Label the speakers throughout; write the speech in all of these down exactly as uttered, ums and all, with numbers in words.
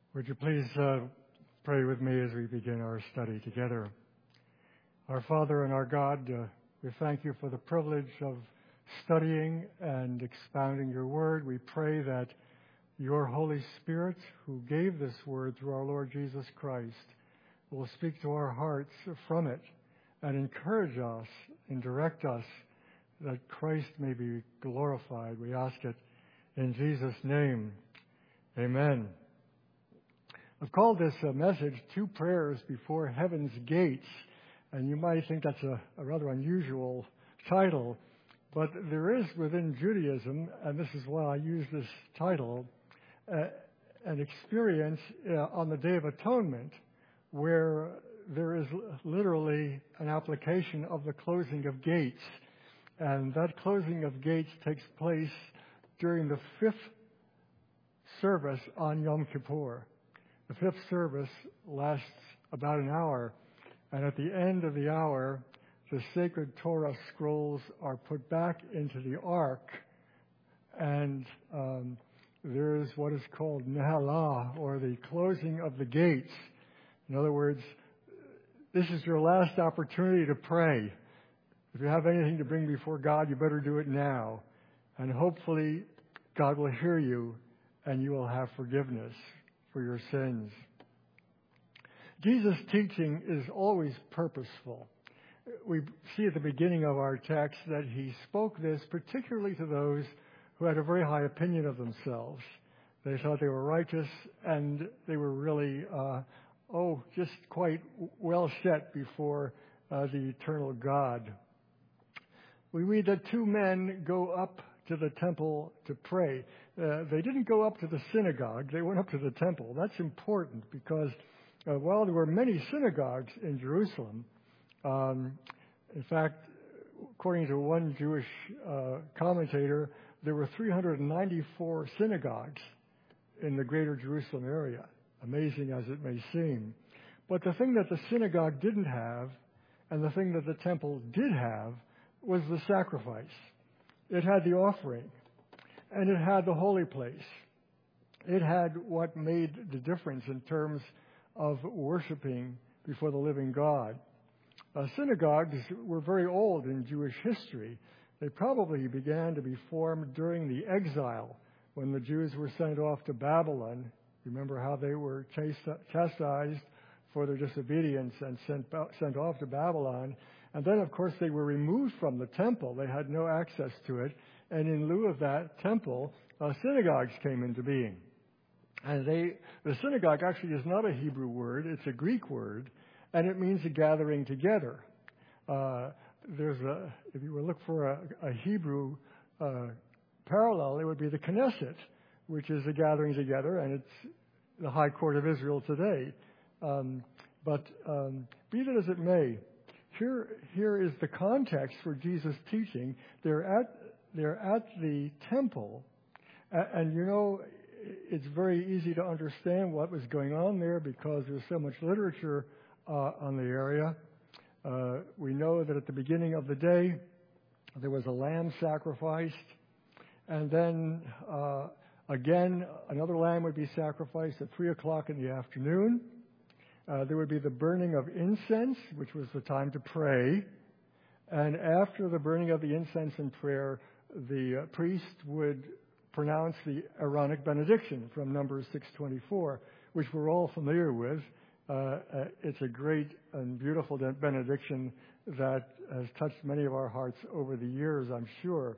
Speaker 1: Would you please uh, pray with me as we begin our study together? Our Father and our God, uh, we thank you for the privilege of studying and expounding your word. We pray that your Holy Spirit, who gave this word through our Lord Jesus Christ, will speak to our hearts from it and encourage us and direct us that Christ may be glorified. We ask it in Jesus' name. Amen. I've called this uh, message, Two Prayers Before Heaven's Gates, and you might think that's a, a rather unusual title, but there is within Judaism, and this is why I use this title, uh, an experience uh, on the Day of Atonement where there is literally an application of the closing of gates, and that closing of gates takes place during the fifth service on Yom Kippur. The fifth service lasts about an hour, and at the end of the hour, the sacred Torah scrolls are put back into the ark, and um, there is what is called Nehalah, or the closing of the gates. In other words, this is your last opportunity to pray. If you have anything to bring before God, you better do it now, and hopefully God will hear you, and you will have forgiveness for your sins. Jesus' teaching is always purposeful. We see at the beginning of our text that he spoke this particularly to those who had a very high opinion of themselves. They thought they were righteous, and they were really, uh, oh, just quite well set before uh, the eternal God. We read that two men go up to the temple to pray. Uh, they didn't go up to the synagogue. They went up to the temple. That's important because uh, while there were many synagogues in Jerusalem, um, in fact, according to one Jewish uh, commentator, there were three hundred ninety-four synagogues in the greater Jerusalem area, amazing as it may seem. But the thing that the synagogue didn't have and the thing that the temple did have was the sacrifice. It had the offering, and it had the holy place. It had what made the difference in terms of worshiping before the living God. Uh, synagogues were very old in Jewish history. They probably began to be formed during the exile when the Jews were sent off to Babylon. Remember how they were chastised for their disobedience and sent, sent off to Babylon. And then, of course, they were removed from the temple. They had no access to it. And in lieu of that temple, uh, synagogues came into being. And they, the synagogue actually is not a Hebrew word. It's a Greek word, and it means a gathering together. Uh, there's a, if you were to look for a, a Hebrew uh, parallel, it would be the Knesset, which is a gathering together, and it's the High Court of Israel today. Um, but um, be that as it may, Here, here is the context for Jesus' teaching. They're at, they're at the temple, and you know, it's very easy to understand what was going on there because there's so much literature uh, on the area. Uh, we know that at the beginning of the day, there was a lamb sacrificed, and then uh, again, another lamb would be sacrificed at three o'clock in the afternoon. Uh, there would be the burning of incense, which was the time to pray. And after the burning of the incense and prayer, the uh, priest would pronounce the Aaronic benediction from Numbers six twenty-four, which we're all familiar with. Uh, uh, it's a great and beautiful benediction that has touched many of our hearts over the years, I'm sure.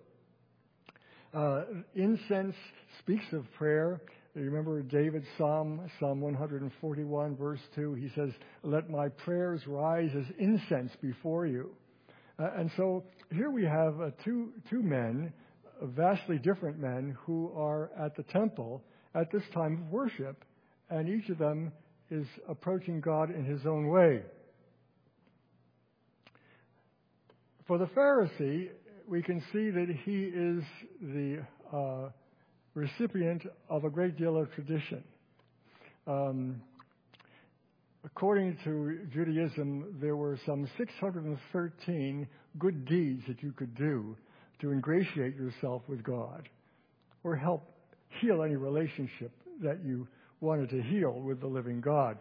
Speaker 1: Uh, incense speaks of prayer. You remember David's Psalm, Psalm one forty-one, verse two. He says, "Let my prayers rise as incense before you." Uh, and so here we have uh, two two men, uh, vastly different men, who are at the temple at this time of worship, and each of them is approaching God in his own way. For the Pharisee, we can see that he is the uh, recipient of a great deal of tradition. Um, according to Judaism, there were some six hundred thirteen good deeds that you could do to ingratiate yourself with God or help heal any relationship that you wanted to heal with the living God.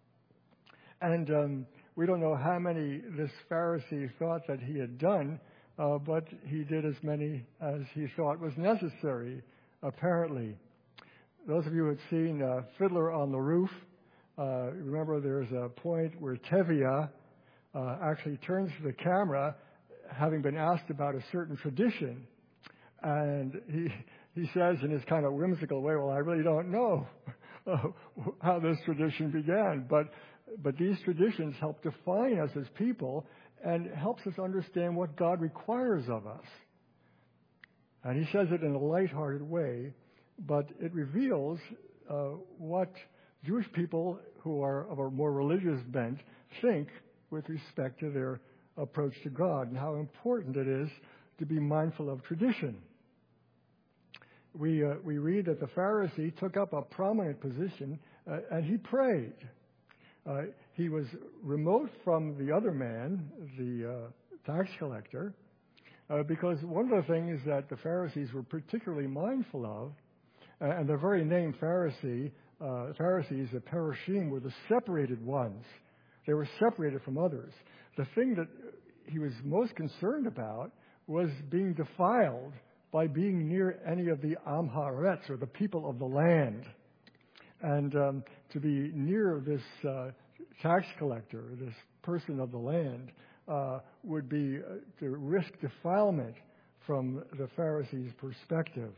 Speaker 1: And um, we don't know how many this Pharisee thought that he had done, uh, but he did as many as he thought was necessary, apparently. Those of you who had seen uh, Fiddler on the Roof, uh, remember there's a point where Tevye uh, actually turns to the camera, having been asked about a certain tradition. And he he says in his kind of whimsical way, well, I really don't know uh, how this tradition began, but but these traditions help define us as people and helps us understand what God requires of us. And he says it in a lighthearted way, but it reveals uh, what Jewish people who are of a more religious bent think with respect to their approach to God and how important it is to be mindful of tradition. We uh, we read that the Pharisee took up a prominent position uh, and he prayed. Uh, he was remote from the other man, the uh, tax collector, uh, because one of the things that the Pharisees were particularly mindful of, uh, and the very name Pharisee, uh, Pharisees, the Parashim, were the separated ones. They were separated from others. The thing that he was most concerned about was being defiled by being near any of the Am Haaretz, or the people of the land. And um, to be near this uh, tax collector, this person of the land, uh, would be uh, to risk defilement from the Pharisees' perspective.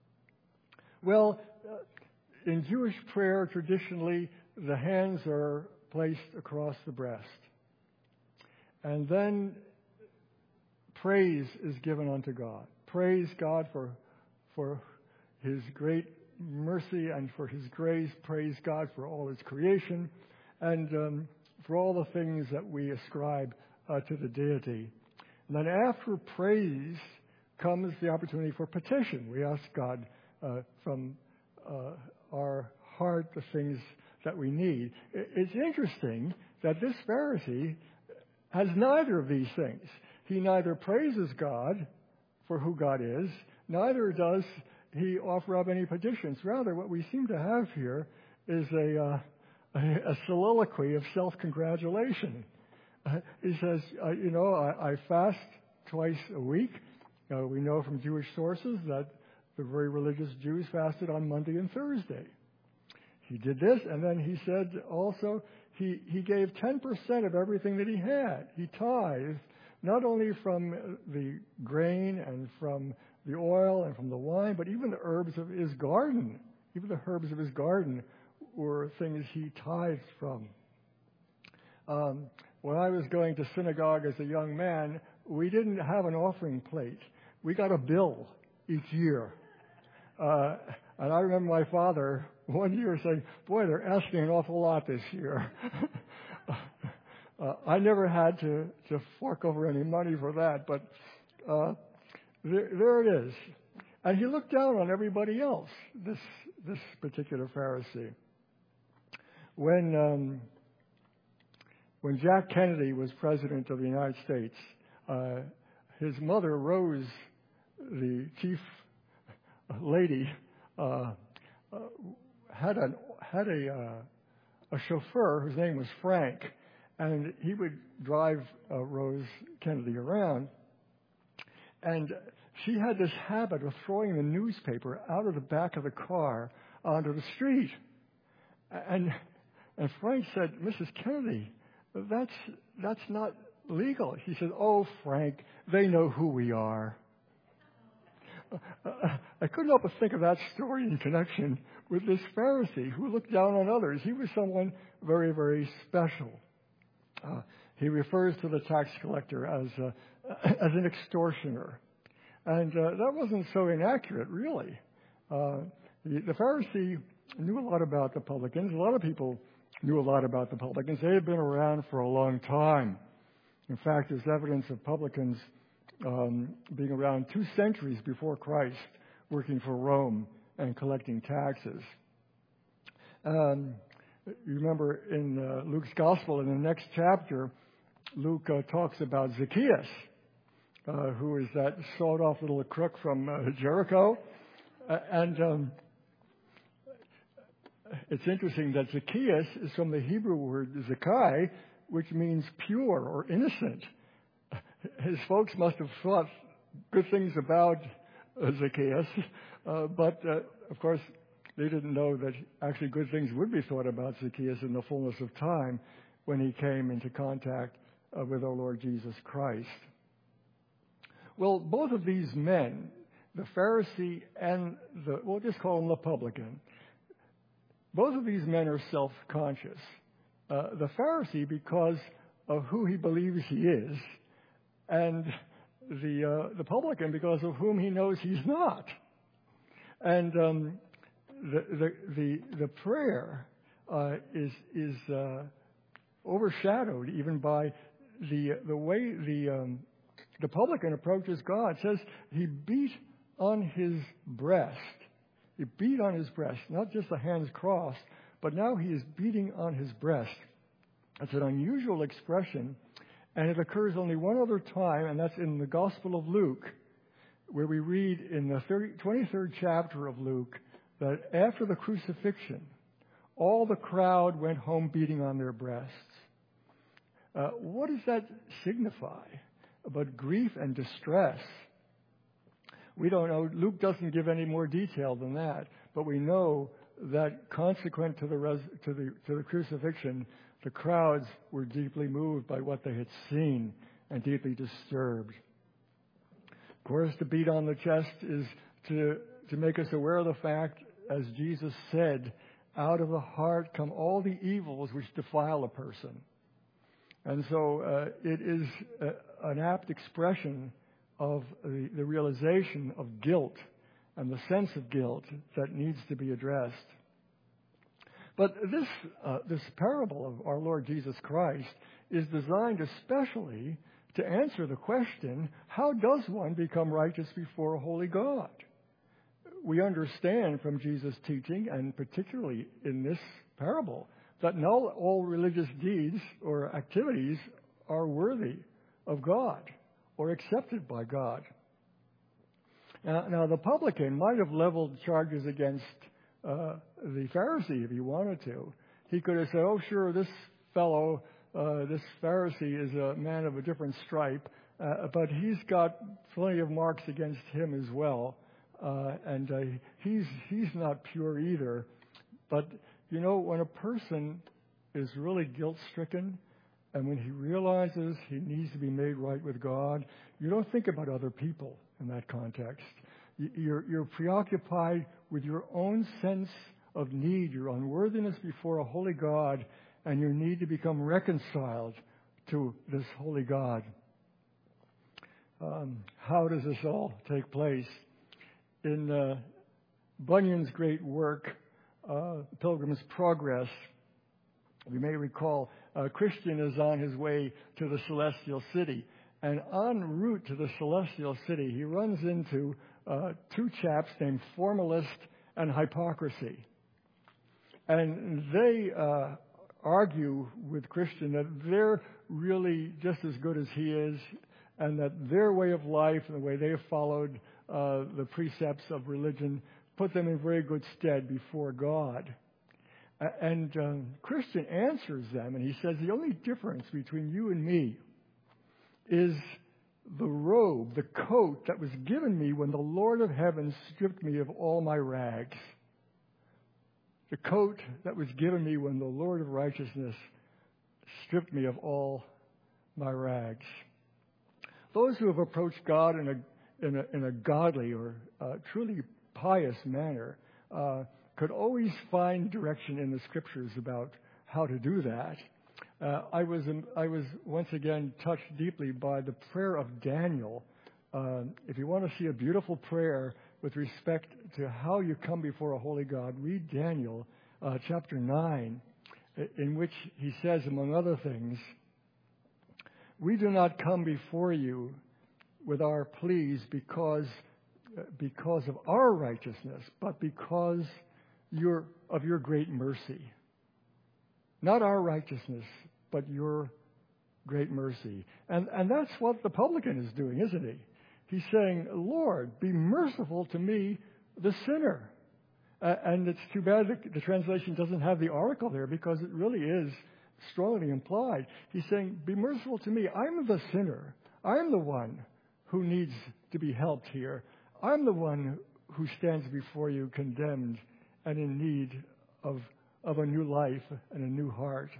Speaker 1: Well, uh, in Jewish prayer, traditionally, the hands are placed across the breast. And then praise is given unto God. Praise God for, for His great mercy and for His grace. Praise God for all His creation and um, for all the things that we ascribe uh, to the deity. And then after praise comes the opportunity for petition. We ask God uh, from uh, our heart the things that we need. It's interesting that this Pharisee has neither of these things. He neither praises God for who God is, neither does he offer up any petitions. Rather, what we seem to have here is a, uh, a, a soliloquy of self-congratulation. Uh, he says, uh, you know, I, I fast twice a week. Uh, we know from Jewish sources that the very religious Jews fasted on Monday and Thursday. He did this, and then he said also he, he gave ten percent of everything that he had. He tithed not only from the grain and from the oil and from the wine, but even the herbs of his garden. Even the herbs of his garden were things he tithed from. Um, when I was going to synagogue as a young man, we didn't have an offering plate. We got a bill each year. Uh, and I remember my father one year saying, boy, they're asking an awful lot this year. uh, I never had to, to fork over any money for that, but uh, there, there it is. And he looked down on everybody else, this this particular Pharisee. When um, when Jack Kennedy was president of the United States, uh, his mother, Rose, the chief lady, uh, uh, had a had a uh, a chauffeur whose name was Frank, and he would drive uh, Rose Kennedy around. And she had this habit of throwing the newspaper out of the back of the car onto the street. And and Frank said, Missus Kennedy, that's that's not legal. She said, oh, Frank, they know who we are. Uh, I couldn't help but think of that story in connection with this Pharisee who looked down on others. He was someone very, very special. Uh, he refers to the tax collector as uh, as an extortioner. And uh, that wasn't so inaccurate, really. Uh, the, the Pharisee knew a lot about the publicans. A lot of people knew a lot about the publicans. They had been around for a long time. In fact, there's evidence of publicans um, being around two centuries before Christ, working for Rome and collecting taxes. Um, you remember in uh, Luke's Gospel, in the next chapter, Luke uh, talks about Zacchaeus, uh, who is that sawed-off little crook from uh, Jericho. Uh, and um, it's interesting that Zacchaeus is from the Hebrew word Zacchae, which means pure or innocent. His folks must have thought good things about uh, Zacchaeus, uh, but uh, of course they didn't know that actually good things would be thought about Zacchaeus in the fullness of time when he came into contact uh, with our Lord Jesus Christ. Well, both of these men, the Pharisee and the, we'll just call him the publican, both of these men are self-conscious. Uh, the Pharisee because of who he believes he is, and the uh, the publican because of whom he knows he's not. And um, the, the the the prayer uh, is is uh, overshadowed even by the the way the um, the publican approaches God. It says he beat on his breast. He beat on his breast, not just the hands crossed, but now he is beating on his breast. It's an unusual expression, and it occurs only one other time, and that's in the Gospel of Luke, where we read in the thirty, twenty-third chapter of Luke that after the crucifixion, all the crowd went home beating on their breasts. Uh, what does that signify about grief and distress? We don't know. Luke doesn't give any more detail than that, but we know that consequent to the res- to the to the crucifixion, the crowds were deeply moved by what they had seen and deeply disturbed. Of course, to beat on the chest is to to make us aware of the fact, as Jesus said, out of the heart come all the evils which defile a person. And so uh, it is uh, an apt expression of the, the realization of guilt and the sense of guilt that needs to be addressed. But this uh, this parable of our Lord Jesus Christ is designed especially to answer the question, how does one become righteous before a holy God? We understand from Jesus' teaching, and particularly in this parable, that not all religious deeds or activities are worthy of God or accepted by God. Now, now the publican might have leveled charges against uh, the Pharisee if he wanted to. He could have said, oh, sure, this fellow, uh, this Pharisee is a man of a different stripe, uh, but he's got plenty of marks against him as well, uh, and uh, he's he's not pure either. But, you know, when a person is really guilt-stricken, and when he realizes he needs to be made right with God, you don't think about other people in that context. You're, you're preoccupied with your own sense of need, your unworthiness before a holy God, and your need to become reconciled to this holy God. Um, how does this all take place? In uh, Bunyan's great work, uh, Pilgrim's Progress, you may recall, uh, Christian is on his way to the celestial city. And en route to the celestial city, he runs into uh, two chaps named Formalist and Hypocrisy. And they uh, argue with Christian that they're really just as good as he is, and that their way of life and the way they have followed uh, the precepts of religion put them in very good stead before God. And um, Christian answers them, and he says, the only difference between you and me is the robe, the coat that was given me when the Lord of heaven stripped me of all my rags. The coat that was given me when the Lord of righteousness stripped me of all my rags. Those who have approached God in a in a, in a godly or uh, truly pious manner uh, could always find direction in the Scriptures about how to do that. Uh, I was I was once again touched deeply by the prayer of Daniel. Uh, if you want to see a beautiful prayer with respect to how you come before a holy God, read Daniel uh, chapter nine, in which he says, among other things, we do not come before you with our pleas because uh, because of our righteousness, but because your of your great mercy. Not our righteousness, but your great mercy. And and that's what the publican is doing, isn't he? He's saying, Lord, be merciful to me, the sinner. Uh, and it's too bad that the translation doesn't have the article there, because it really is strongly implied. He's saying, be merciful to me. I'm the sinner. I'm the one who needs to be helped here. I'm the one who stands before you condemned and in need of, of a new life and a new heart.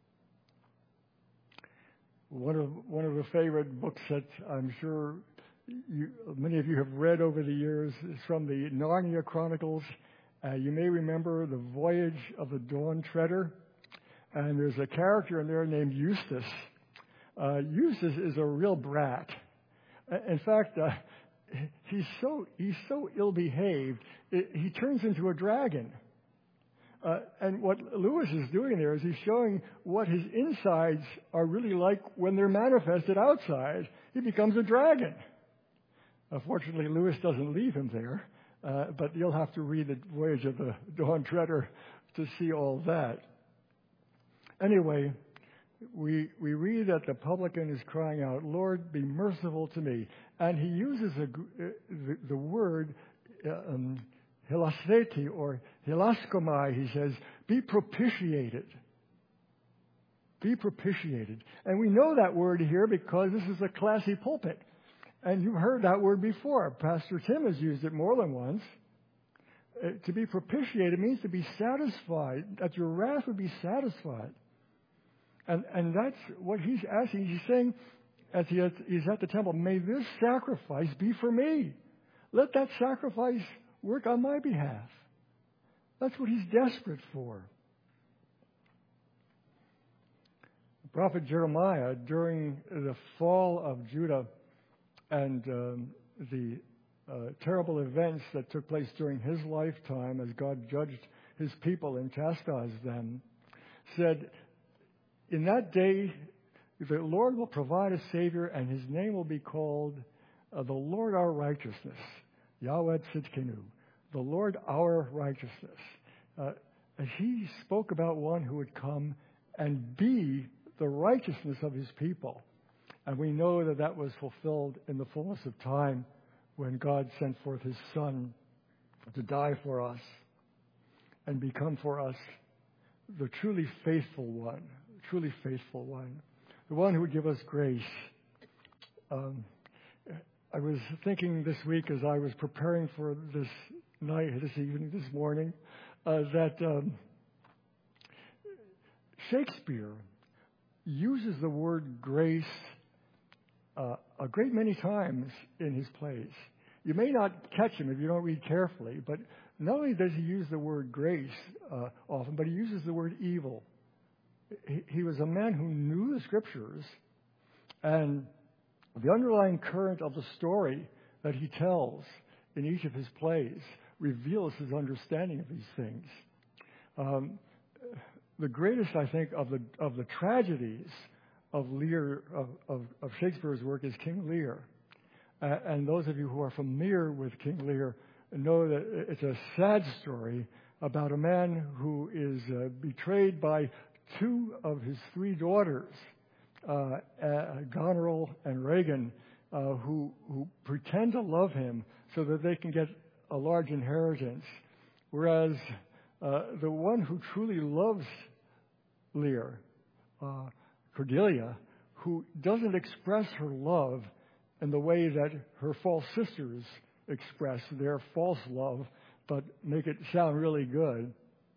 Speaker 1: One of, one of the favorite books that I'm sure you, many of you have read over the years is from the Narnia Chronicles. Uh, you may remember The Voyage of the Dawn Treader. And there's a character in there named Eustace. Uh, Eustace is a real brat. In fact, uh, he's so he's so ill-behaved, it, he turns into a dragon. Uh, and what Lewis is doing there is he's showing what his insides are really like when they're manifested outside. He becomes a dragon. Unfortunately, Lewis doesn't leave him there, uh, but you'll have to read The Voyage of the Dawn Treader to see all that. Anyway, we we read that the publican is crying out, Lord, be merciful to me. And he uses a, uh, the, the word uh, um, hilastheti or hilaskomai. He says, be propitiated. Be propitiated. And we know that word here because this is a classy pulpit. And you've heard that word before. Pastor Tim has used it more than once. Uh, to be propitiated means to be satisfied, that your wrath would be satisfied. And and that's what he's asking. He's saying, as he is, he's at the temple, may this sacrifice be for me. Let that sacrifice work on my behalf. That's what he's desperate for. The prophet Jeremiah, during the fall of Judah and um, the uh, terrible events that took place during his lifetime as God judged his people and chastised them, said, in that day, the Lord will provide a Savior, and his name will be called uh, the Lord our righteousness, Yahweh Tzidkenu, the Lord our righteousness. Uh, and he spoke about one who would come and be the righteousness of his people. And we know that that was fulfilled in the fullness of time when God sent forth his Son to die for us and become for us the truly faithful one. Truly faithful one, the one who would give us grace. Um, I was thinking this week as I was preparing for this night, this evening, this morning, uh, that um, Shakespeare uses the word grace uh, a great many times in his plays. You may not catch him if you don't read carefully, but not only does he use the word grace uh, often, but he uses the word evil. He was a man who knew the scriptures, and the underlying current of the story that he tells in each of his plays reveals his understanding of these things. Um, the greatest, I think, of the of the tragedies of Lear of, of, of Shakespeare's work is King Lear, uh, and those of you who are familiar with King Lear know that it's a sad story about a man who is uh, betrayed by two of his three daughters, uh, uh, Goneril and Regan, uh, who, who pretend to love him so that they can get a large inheritance, whereas uh, the one who truly loves Lear, uh, Cordelia, who doesn't express her love in the way that her false sisters express their false love, but make it sound really good,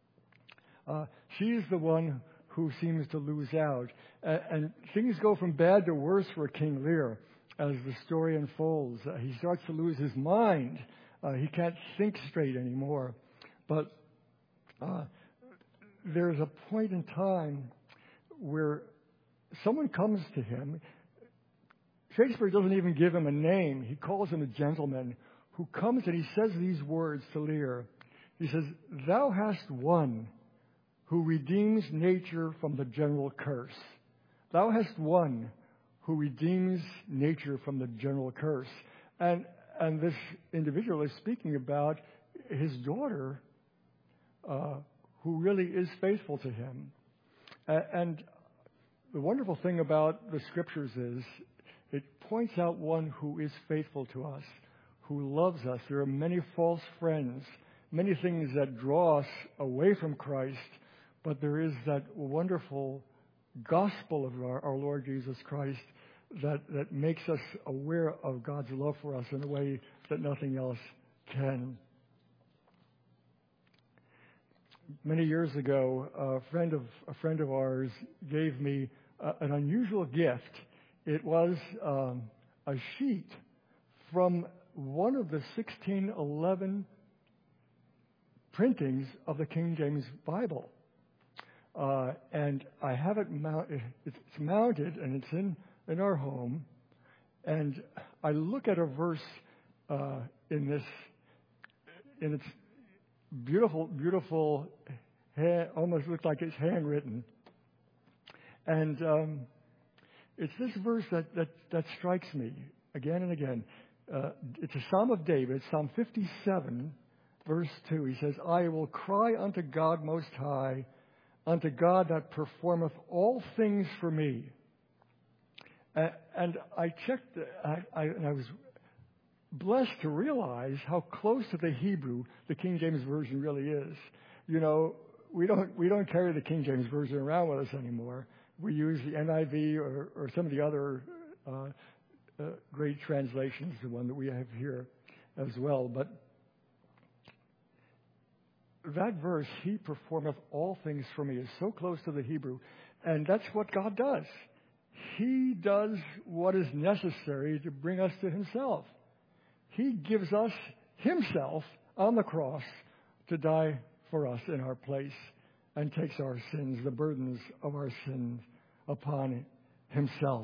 Speaker 1: uh, she's the one who seems to lose out. Uh, and things go from bad to worse for King Lear as the story unfolds. Uh, he starts to lose his mind. Uh, he can't think straight anymore. But uh, there's a point in time where someone comes to him. Shakespeare doesn't even give him a name. He calls him a gentleman who comes and he says these words to Lear. He says, "Thou hast won who redeems nature from the general curse. Thou hast one who redeems nature from the general curse." And and this individual is speaking about his daughter, uh, who really is faithful to him. Uh, and the wonderful thing about the scriptures is it points out one who is faithful to us, who loves us. There are many false friends many things that draw us away from Christ, but there is that wonderful gospel of our, our Lord Jesus Christ that, that makes us aware of God's love for us in a way that nothing else can. Many years ago, a friend of a friend of ours gave me uh, an unusual gift. It was um, a sheet from one of the sixteen eleven printings of the King James Bible. Uh, and I have it mounted, it's mounted and it's in, in our home. And I look at a verse uh, in this, in its beautiful, beautiful, hand, almost looks like it's handwritten. And um, it's this verse that, that, that strikes me again and again. Uh, it's a Psalm of David, Psalm fifty-seven, verse two. He says, I will cry unto God Most High, unto God that performeth all things for me. Uh, and I checked, I, I, and I was blessed to realize how close to the Hebrew the King James Version really is. You know, we don't we don't carry the King James Version around with us anymore. We use the N I V or, or some of the other uh, uh, great translations, the one that we have here as well. But that verse, he performeth all things for me, is so close to the Hebrew. And that's what God does. He does what is necessary to bring us to himself. He gives us himself on the cross to die for us in our place and takes our sins, the burdens of our sins, upon himself.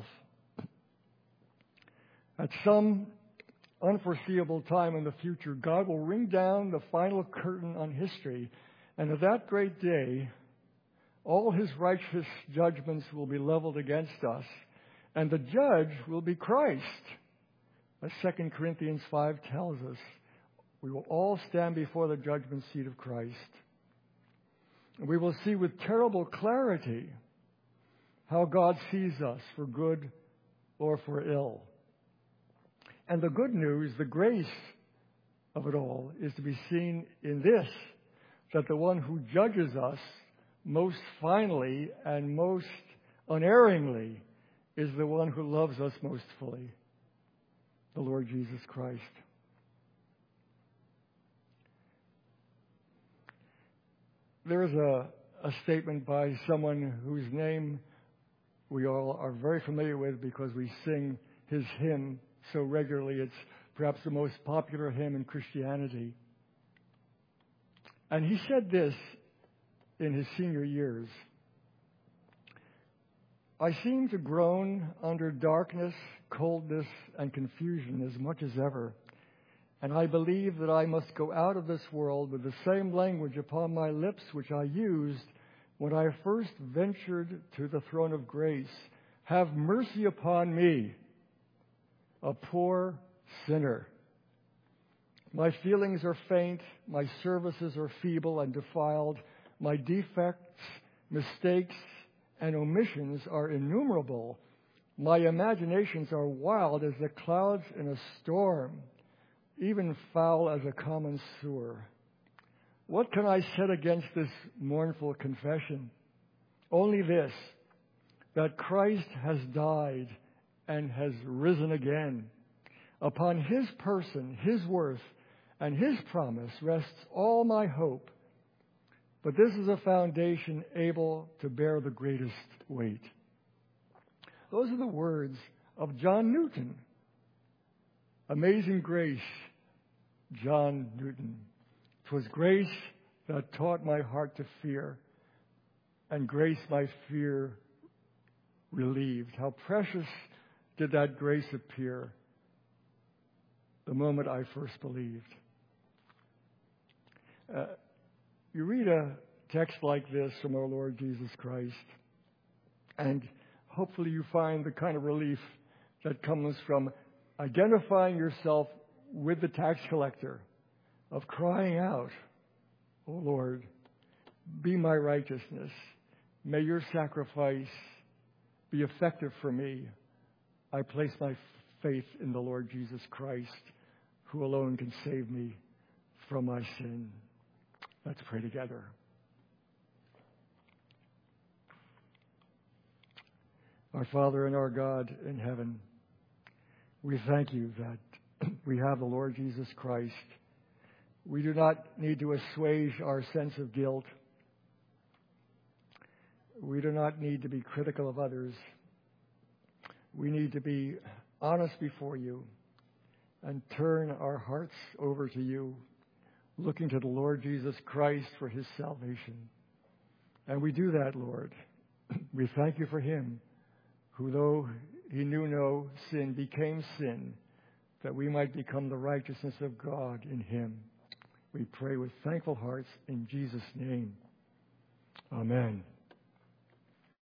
Speaker 1: At some unforeseeable time in the future, God will ring down the final curtain on history, and at that great day, all his righteous judgments will be leveled against us, and the judge will be Christ. As Second Corinthians five tells us, we will all stand before the judgment seat of Christ. And we will see with terrible clarity how God sees us, for good or for ill. And the good news, the grace of it all, is to be seen in this, that the one who judges us most finally and most unerringly is the one who loves us most fully, the Lord Jesus Christ. There is a, a statement by someone whose name we all are very familiar with because we sing his hymn so regularly. It's perhaps the most popular hymn in Christianity. And he said this in his senior years: I seem to groan under darkness, coldness, and confusion as much as ever. And I believe that I must go out of this world with the same language upon my lips which I used when I first ventured to the throne of grace. Have mercy upon me, a poor sinner. My feelings are faint, my services are feeble and defiled, my defects, mistakes, and omissions are innumerable. My imaginations are wild as the clouds in a storm, even foul as a common sewer. What can I set against this mournful confession? Only this, that Christ has died and has risen again. Upon his person, his worth, and his promise rests all my hope. But this is a foundation able to bear the greatest weight. Those are the words of John Newton. Amazing grace, John Newton. 'Twas grace that taught my heart to fear, and grace my fear relieved. How precious did that grace appear the moment I first believed. Uh, you read a text like this from our Lord Jesus Christ, and hopefully you find the kind of relief that comes from identifying yourself with the tax collector, of crying out, "O Lord, be my righteousness. May your sacrifice be effective for me. I place my faith in the Lord Jesus Christ, who alone can save me from my sin." Let's pray together. Our Father and our God in heaven, we thank you that we have the Lord Jesus Christ. We do not need to assuage our sense of guilt. We do not need to be critical of others. We need to be honest before you and turn our hearts over to you, looking to the Lord Jesus Christ for his salvation. And we do that, Lord. We thank you for him, who, though he knew no sin, became sin, that we might become the righteousness of God in him. We pray with thankful hearts in Jesus' name. Amen.